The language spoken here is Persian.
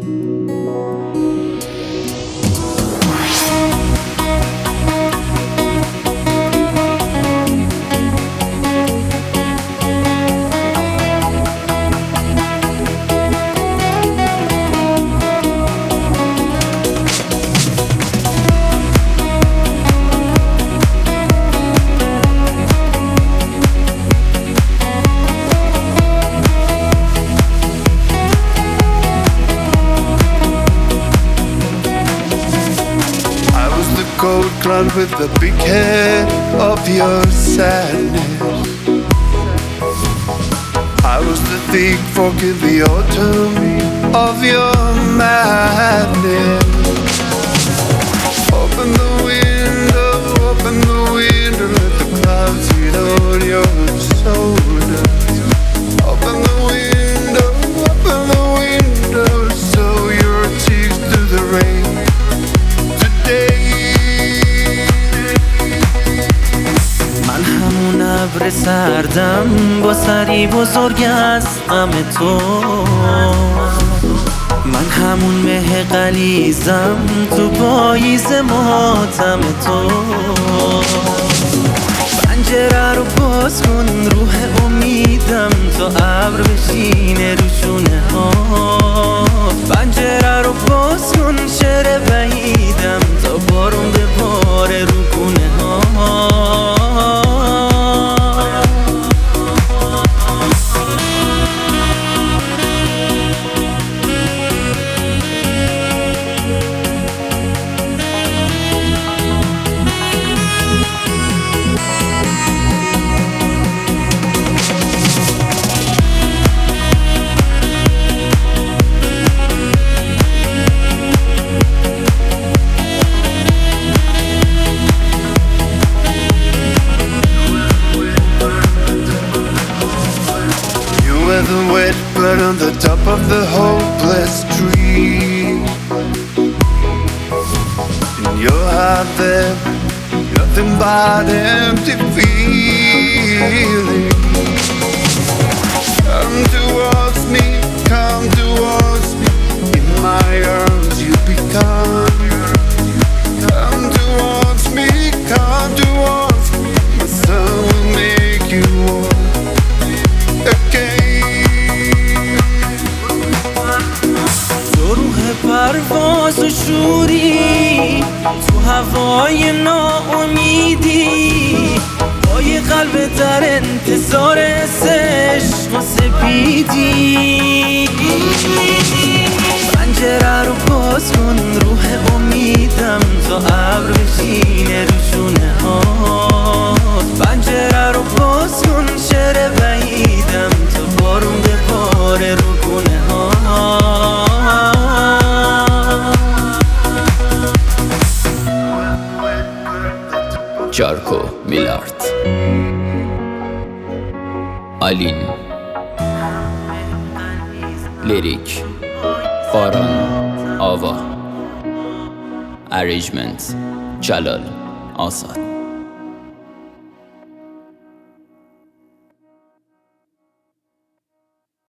Gold clown with the big head of your sadness. I was the thick fork in the autumn of your madness. Open the window, let the clouds hit on your shoulders. Open the window, show your cheeks to the rain. من همون ابر سردم با سری بزرگ از غم تو، من همون مه غلیظم تو پاییز ماتم تو. پنجره رو باز کن روح امیدم تا ابر بشینه رو شونه ها. پنجره رو باز کن شعر وحیدم تا بارون بباره رو گونه ها. The wet bird on the top of the hopeless tree. In your heart there, nothing but empty feeling. Come towards me, in my arms you become. Come towards me, the sun will make you warm again. پرواز و شوری تو هوای ناامیدی، با یه قلب در انتظار عشق و سپیدی. پنجره رو باز کن روح امیدم تا ابر بشینه رو شونه ها. پنجره رو باز کن شعر وحیدم تا بارون بباره رو گونه ها. جارکو میلارد، آلین، لیریک باران آوا، اریجمنت جلال آزاد.